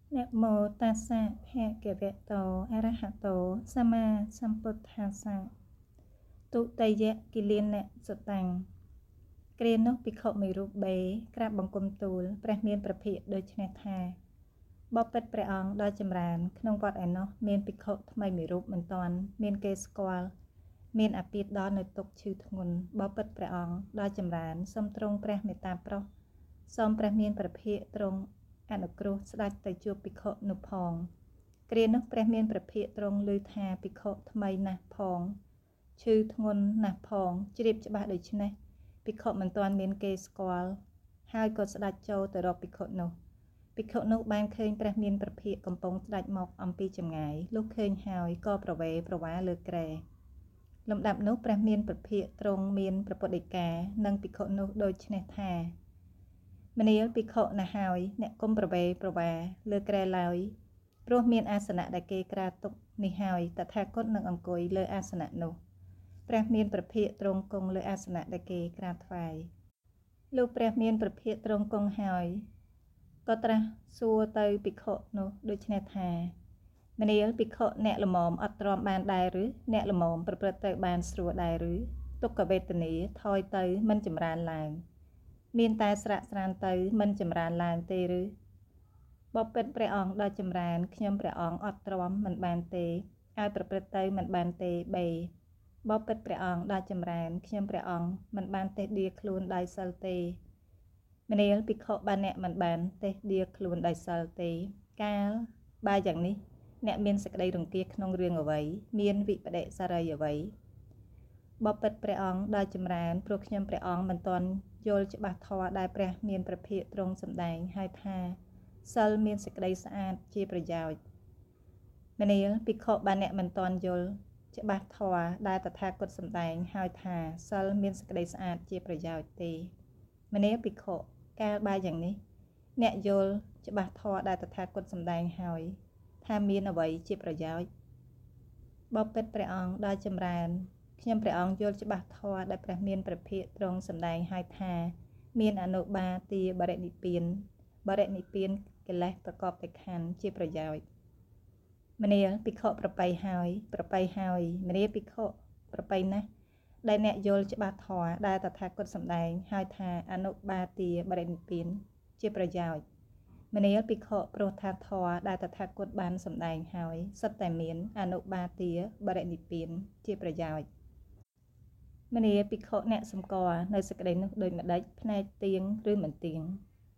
นะโมตัสสะภะคะวะโตอะระหะโตสัมมาสัมพุทธัสสะទុតិយគិលានៈសតាំងគ្រានោះភិក្ខុមួយរូបបេក្រាបបង្គំទូលព្រះមានព្រះភិក្ខដូចនេះថាបបិទ្ធព្រះអង្គដ៏ចម្រើនក្នុងវត្តឯនោះមានភិក្ខុថ្មីមួយរូបមិនទាន់មានគេស្គាល់មានអាពាធដល់នៅទុក្ខឈឺធ្ងន់បបិទ្ធព្រះអង្គដ៏ចម្រើនសូមទ្រង់ព្រះមេត្តាប្រោសសូមព្រះមានព្រះភិក្ខទ្រង់អនុគ្រោះស្ដេចទៅជួបភិក្ខុនោះផងគ្រានោះព្រះមានព្រះភិក្ខទ្រង់ឮថាភិក្ខុថ្មីណាស់ផងឈឺធ្ងន់ណាស់ផងជ្រាបច្បាស់ដូច្នេះភិក្ខុមិនទាន់មានគេស្គាល់ហើយក៏ស្ដេចចូលទៅរកភិក្ខុនោះបានឃើញព្រះមានព្រះភិក្ខកំពុងស្ដេចមកអំពីចម្ងាយលុះឃើញហើយក៏ប្រវេប្រវាលើគ្រែលំដាប់នោះព្រះមានព្រះភិក្ខទ្រង់មានព្រះពុទ្ធដីកានិងភិក្ខុនោះដូចនេះថាមនាលភិក្ខុណាស់ហើយអ្នកគុំប្រវេប្រវាលើគ្រែឡើយព្រោះមានអាសនៈដែលគេក្រាទុកនេះហើយតថាគតនឹងអង្គុយលើអាសនៈនោះព្រះមានព្រះភិក្ខទ្រង់គង់លើអាសនៈដែលគេក្រាបថ្វាយលុះព្រះមានព្រះភិក្ខទ្រង់គង់ហើយក៏ត្រាស់សួរទៅភិក្ខុនោះដូចនេះថាមនាលភិក្ខុអ្នកល្មមអត់ទ្រាំបានដែរឬអ្នកល្មមប្រព្រឹត្តទៅបានស្រួលដែរឬទុក្ខវេទនាថយទៅមិនចម្រើនឡើងមានតែស្រាក់ស្រានទៅមិនចម្រើនឡើងទេឬបបិទ្ធព្រះអង្គដ៏ចម្រើនខ្ញុំព្រះអង្គអត់ទ្រាំមិនបានទេឲ្យប្រព្រឹត្តទៅមិនបានទេបេបបិទ្ធព្រះអង្គដ៏ចម្រើនខ្ញុំព្រះអង្គមិនបានទេដៀខ្លួនដោយសិលទេមនាលភិក្ខុបានអ្នកមិនបានទេដៀខ្លួនដោយសិលទេកាលបើយ៉ាងនេះអ្នកមានសេចក្តីរង្គៀសក្នុងរឿងអ្វីមានវិបដិសារីអ្វីបបិទ្ធព្រះអង្គដ៏ចម្រើនព្រោះខ្ញុំព្រះអង្គមិនទាន់យល់ច្បាស់ធម៌ដែលព្រះមានព្រះភិក្ខទ្រង់សម្ដែងហើយថាសិលមានសេចក្តីស្អាតជាប្រយោជន៍មនាលភិក្ខុបានអ្នកមិនទាន់យល់ច្បាស់ធម៌ដែលតថាគតសម្ដែងហើយថាសិលមានសេចក្តីស្អាតជាប្រយោជន៍ទេមនាលភិក្ខុកាលបើយ៉ាងនេះអ្នកយល់ច្បាស់ធម៌ដែលតថាគតសម្ដែងហើយថាមានអ្វីជាប្រយោជន៍បបិទ្ធព្រះអង្គដ៏ចម្រើនខ្ញុំព្រះអង្គយល់ច្បាស់ធម៌ដែលព្រះមានព្រះភិក្ខទ្រង់សម្ដែងហើយថាមានអនុបាទាបរិនិព្វានកិលេសប្រកបដោយខណ្ឌជាប្រយោជន៍មនាលភិក្ខុប្របីហើយមនាលភិក្ខុប្របីណាស់ដែលអ្នកយល់ច្បាស់ធម៌ដែលតថាគតសម្ដែងហើយថាអនុបាទាបរិនិព្វានជាប្រយោជន៍មនាលភិក្ខុព្រោះថាធម៌ដែលតថាគតបានសម្ដែងហើយសុទ្ធតែមានអនុបាទាបរិនិព្វានជាប្រយោជន៍មនាលភិក្ខុអ្នកសម្គាល់នៅសេចក្តីនោះដូចម្ដេចភ្នែកទៀងឬមិនទៀង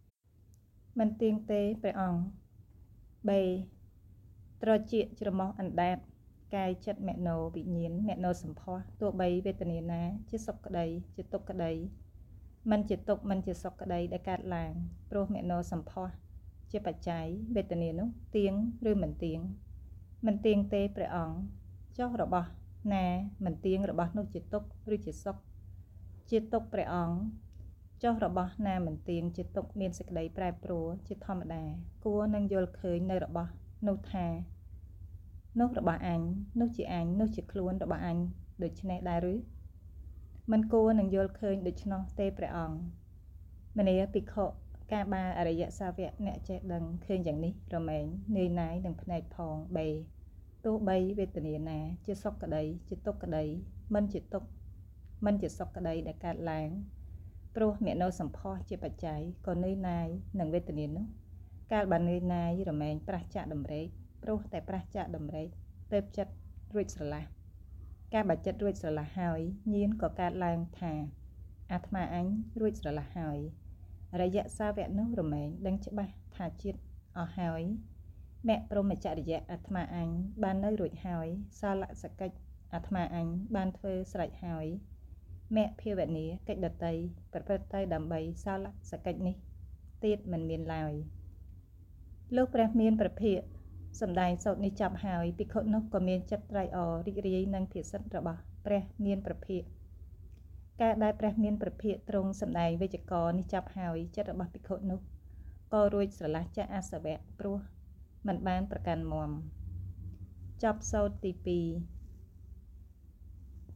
ទេព្រះអង្គបេត្រចៀកច្រមុះអណ្ដាតកាយចិត្តមโนវិញ្ញាណមโนសម្ផស្សទោះបីវេទនាណាជាសុខក្តីជាទុក្ខក្តីមិនជាទុក្ខមិនជាសុខក្តីដែលកើតឡើងព្រោះមโนសម្ផស្សជាបច្ច័យវេទនានោះទៀងឬមិនទៀងទេព្រះអង្គចុះរបស់ណាមិនទៀងរបស់នោះជាទុក្ខឬជាសុខជាទុក្ខព្រះអង្គចុះរបស់ណាមិនទៀងជាទុក្ខមានសេចក្តីប្រែប្រួលជាធម្មតាគួរនឹងយល់ឃើញនៅរបស់នោះថានោះរបស់អញនោះជាអញនោះជាខ្លួនរបស់អញដូច្នេះដែរឬមិនគួរនឹងយល់ឃើញដូច្នោះទេព្រះអង្គមនាលភិក្ខុការបាអរិយសាវកអ្នកចេះដឹងឃើញយ៉ាងនេះរមែងនឿយណាយនឹងភ្នែកផងបេទោះបីវេទនាណាជាសុខក្តីជាទុក្ខក្តីមិនជាទុក្ខមិនជាសុខក្តីដែលកើតឡើងព្រោះមโนសម្ផស្សជាបច្ច័យក៏នឿយណាយនឹងវេទនានោះកាលបើនឿយណាយរមែងប្រះចាកដំរែកព្រោះតែប្រះចាកដំរែកទៅចិត្តរួចស្រឡះការបើចិត្តរួចស្រឡះហើយញៀនក៏កើតឡើងថាអាត្មាអញរួចស្រឡះហើយអរិយសាវកនោះរមែងដឹងច្បាស់ថាជាតិអស់ហើយមគ្គព្រហ្មចរិយៈអាត្មាអញបាននៅរួចហើយសាលសកិច្ចអាត្មាអញបានធ្វើស្រេចហើយមគ្គភាវនាកិច្ចដតីប្រព្រឹត្តទៅដើម្បីសាលសកិច្ចនេះទៀតមិនមានឡើយលោកព្រះមានព្រះភិក្ខសម្ដែងសូត្រនេះចប់ហើយភិក្ខុនោះក៏មានចិត្តត្រេកអររីករាយនឹងភាសិតរបស់ព្រះមានព្រះភិក្ខការដែលព្រះមានព្រះភិក្ខទ្រង់សម្ដែងវេយ្យាករណ៍នេះចប់ហើយចិត្តរបស់ភិក្ខុនោះក៏រួចស្រឡះចាកអាសវៈព្រោះមិនបានប្រកាន់មាំចប់សូត្រទី2